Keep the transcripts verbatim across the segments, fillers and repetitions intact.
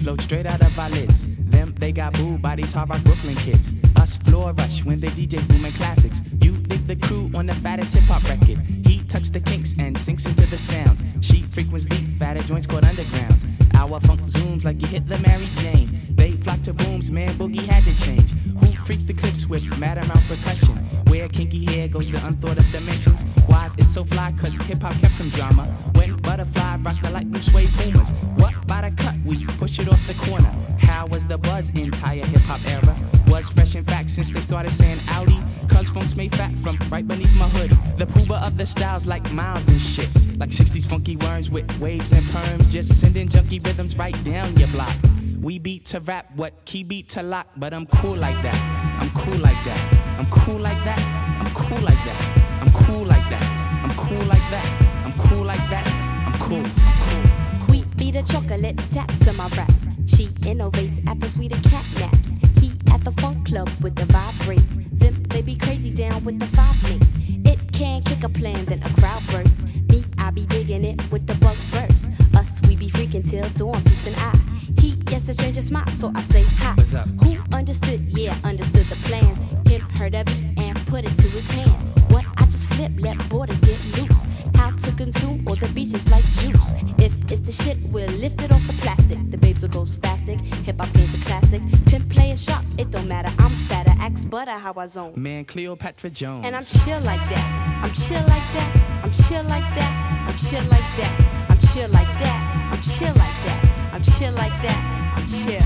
float straight out of our lids. Them, they got booed by these hard rock Brooklyn kids. Us floor rush when they D J booming classics. You dig the crew on the fattest hip hop record. He tucks the kinks and sinks into the sounds. She frequents deep, fatter joints called undergrounds. Our funk zooms like you hit the Mary Jane. They flock to booms, man, Boogie had to change. Who freaks the clips with mad amount percussion? Where kinky hair goes to unthought of dimensions. Why's it so fly? Cause hip hop kept some drama. When Butterfly rocked the light blue suede Pumas. What by the cut? We push it off the corner. How was the buzz entire hip hop era? Was fresh in fact since they started saying Audi. Cause funk's made fat from right beneath my hood. The pooba of the styles like Miles and shit. Like sixties funky worms with waves and perms. Just sending junky rhythms right down your block. We beat to rap, what key beat to lock. But I'm cool like that, I'm cool like that. I'm cool like that, I'm cool like that. I'm cool like that, I'm cool like that. I'm cool like that, I'm cool, I'm cool. We beat the chocolates, taps on my raps. She innovates after sweeter cat naps. He at the funk club with the vibrate. Them they be crazy down with the five me. It can kick a plan, then a crowd burst. Me, I be digging it with the bug verse. Us, we be freaking till dawn, peace and I. He gets a stranger smile, so I say hi. What's up? Who understood? Yeah, understood the plans. Him heard of it and put it to his hands. What I just flip, let borders get loose. How to consume all the beaches like juice. If it's the shit, we'll lift it off the plastic. The babes will go spastic. Hip hop game's a classic. Pimp play a shot, it don't matter. I'm fatter, axe butter, how I zone. Man, Cleopatra Jones. And I'm chill like that. I'm chill like that. I'm chill like that. I'm chill like that. I'm chill like that. I'm chill like that. I'm chill like that. I'm chill.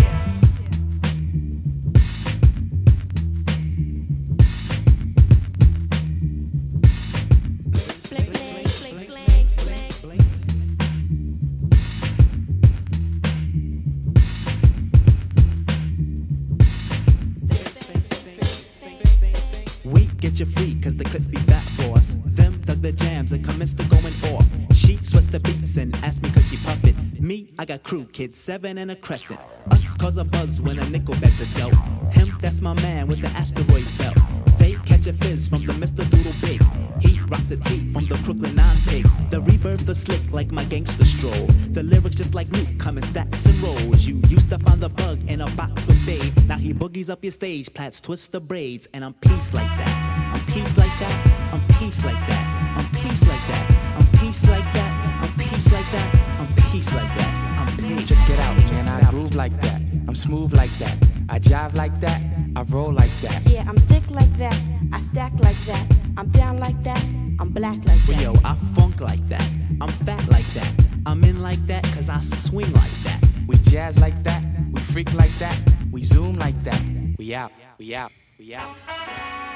Get you free, cause the clips be fat for us. Them dug the jams and commenced to going off. She sweats the beats and asked me cause she puff it. Me, I got crew kids, seven and a crescent. Us cause a buzz when a nickel bags are dealt. Him, that's my man with the asteroid belt. They catch a fizz from the Mister Doodle Big. He rocks a tee from the Crooklyn Nine Pigs. The rebirth the slick like my gangster stroll. The lyrics just like Luke come in stacks and rolls. You used to find the bug in a box with Dave. Now he boogies up your stage, plats twist the braids. And I'm peace like that, I'm peace like that, I'm peace like that, I'm peace like that, I'm peace like that, I'm peace like that, I'm peace like that, I'm peace. Check it out, man, I groove like that. I'm smooth like that. I jive like that. I roll like that. Yeah, I'm thick like that. I stack like that. I'm down like that. I'm black like that. Yo, I funk like that. I'm fat like that. I'm in like that cause I swing like that. We jazz like that. We freak like that. We zoom like that. We out, we out, we out.